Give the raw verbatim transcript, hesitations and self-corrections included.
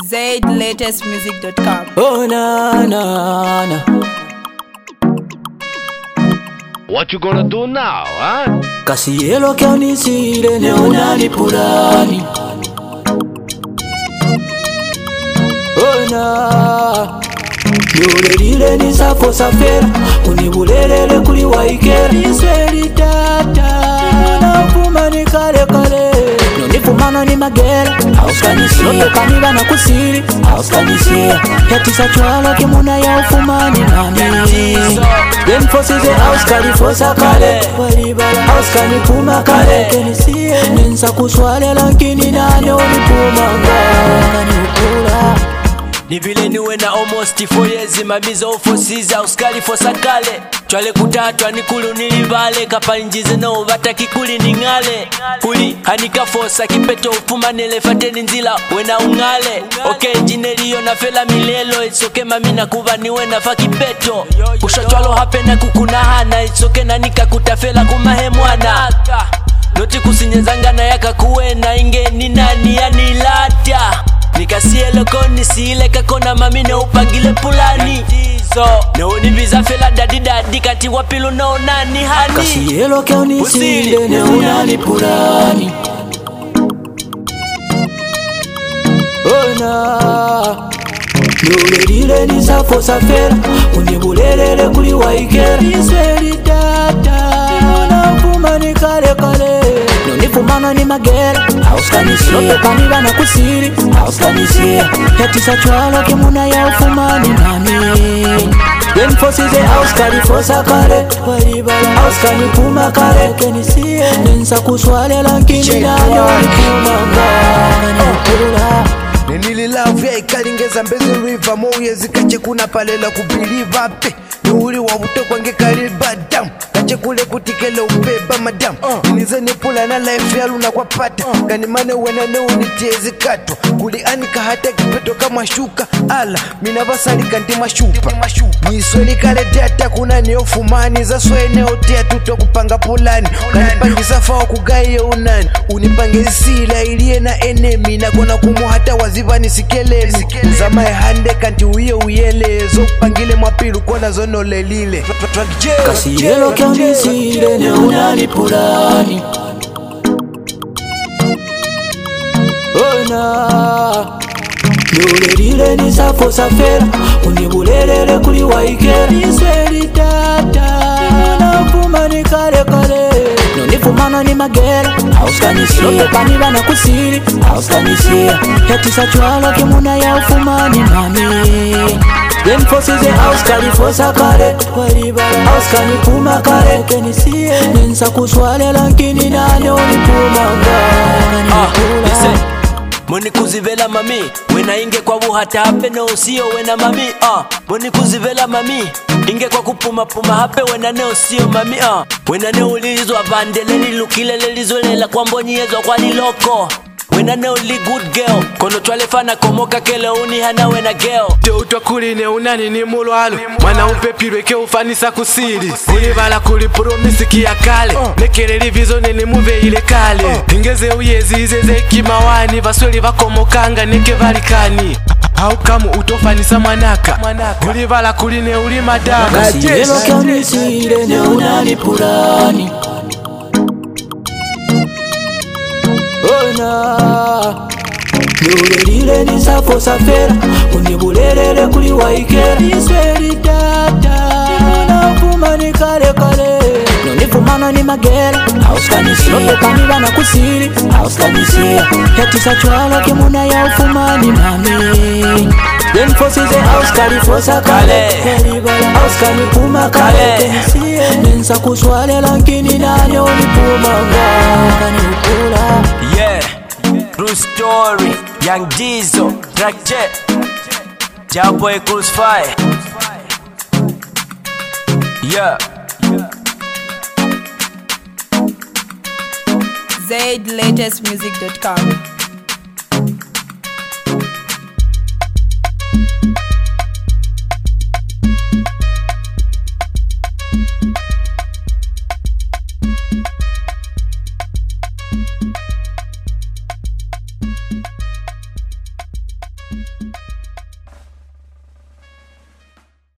Zaid latest music dot com. Oh na na na. What you gonna do now, huh? Kasielo ke unisire ne unani pulani. Oh na. Yule lile ni safo safera, unibulelele kuli waikera. Isweli tata, unafuma ni kale kale. Nifumano ni magera, auskanisi Lope kaniba na kusiri, auskanisi Yatisa chwala kimuna ya ufumani nani Then fosize auskani fosa kale Walibala auskani puma kale Kenisi ninsa kuswale lankini nane Olipuma ngani ukula Ni vile niwe na almost four years mabizo ufosize auskali fosa kale Chwale kutatwa ni kulu nilivale Kapa njize na uvata kikuli ningale Kuli hanika fosa kipeto ufuma nilefate nzila wena ungale Okay jinelio na fela milelo It's okay mami na kuva niwe na fa kipeto Kushotwalo hape na kukunahana It's okay na nika kutafela kumahemwana Noti kusinyezanga na yaka kuwena Inge ni nani ya nilata Nikasielo koni siile kakona mami na upangile pulani So, na univiza fela dadi dadi kati wapilu na unani hani Kasielo ke unisile ne unani pulani Oh na Yule lile ni safo safera Unibulelele kuli waikera Isweli tata Unafuma ni kale kale Nifumano ni magera Auskanisi Lope kaniba na kusiri Auskanisi Yatisa chwala kimuna ya ufumani nani Then fosize auskani fosa kare Walibala auskani puma kare Kenisi ninsa kuswale lankini nani Olipuma ngani ukula Nili love ya ikalingeza mbezi river Mouye zikache kuna palela kubiliva pe Niuli wa ute kwange kariba dam Kache kule kutikele ubeba madam uh. Nize nipula na life ya luna kwa pata uh. Gani mane wena ne unitiezi kato Kuli anika hata kipeto kama shuka Ala, mina basali kanti mashupa Nisweli kale data kuna niofumani Za swene otea tuto kupanga pulani Kanipangisa fao kugaye unani Unipange sila ilie na enemy Na kona kumu hata wazivani sikeleni Zamae hande kanti uye uyelezo Pangile mwapilu kona zono lelile Kasielo ke unisire ne unani pulani Oh na Yule lile ni safo safera Unibulelele kuli waikera Isweli tata Unafuma ni kale kale Nifumano ni magera Auskanisi Lope kaniba na kusiri Auskanisi Yatisa chwala kimuna ya ufumani nani Then fosize auskani fosa kare Walibala auskani puma kare Kenisi ninsa kuswale lankini nane Olipuma ngani ukula Moni kuzivela mami Wena inge kwa wuhata hape no siyo wena mami uh. Moni kuzivela mami Inge kwa kupuma puma hape wena neo siyo mami uh. Wena neo ulizwa bandele nilukile lelizolela kwa mbonyi yezo kwa niloko Wena neo li good girl Kono twalefana komoka kele uni hana wena girl Te utwa kuli ne unani ni mulwalo Mwana upepirwe ke ufanisa kusiri Ulibala kuli promisi kia kale Nekele livizo nene muve ile kale Ingeze uyezi izeze kimawani Vasweli vakomokanga neke valikani How kamu utofanisa mwanaka Ulibala kuli ne uli madaka Kasielo ke unisire ne unani pulani Oh na Yule lile ni safo safera Unibulelele kuli waikera Isweli tata Unafuma ni kale kale Nifumano ni magera Auskanisi Lope kaniba na kusiri Auskanisi Yatisa chwala kimuna ya ufumani nani Then fosize auskani fosa kale Walibala auskani puma kale Kenisi ninsa kuswale lankini nani Olipuma ngani ukula Yeah, true story Young Diesel, Track Jet Jawboy Crucify Yeah Zaid latest music dot com.